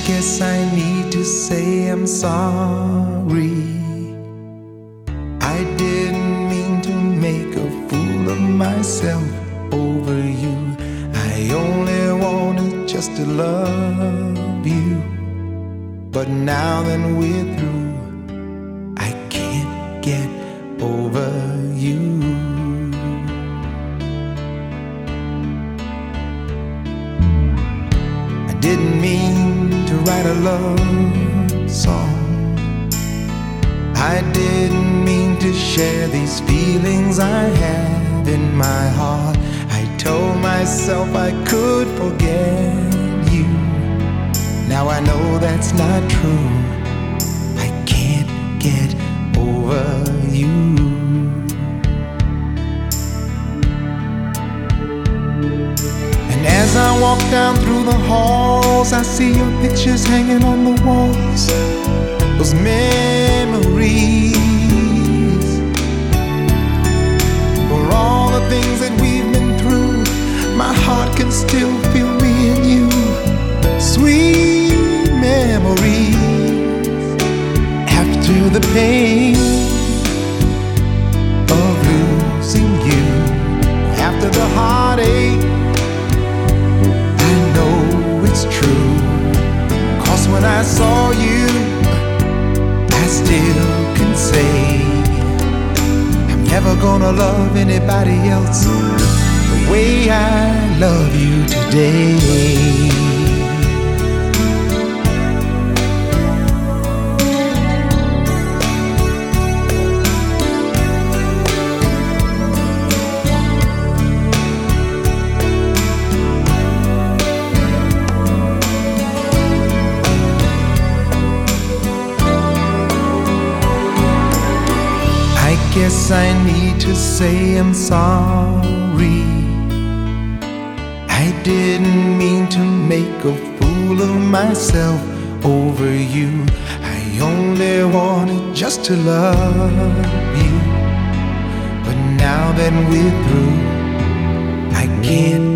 guess I need to say I'm sorry. I didn't mean to make a fool of myself over you. I only wanted just to love you. But now that we're through, I can't get over you. I didn't mean to write a love song. I didn't mean to share these feelings I have in my heart. I told myself I could forget you. Now I know that's not true. I can't get over you. And as I walk down through the halls, I see your pictures hanging on the walls. Those memories, for all the things that we've been through, my heart can still feel me and you. Sweet memories, after the pain of losing you, after the heartache, I know it's true. 'Cause when I saw you, I still can say I'm never gonna love anybody else the way I love you today. I guess I need to say I'm sorry. I didn't mean to make a fool of myself over you. I only wanted just to love you. But now that we're through, I can't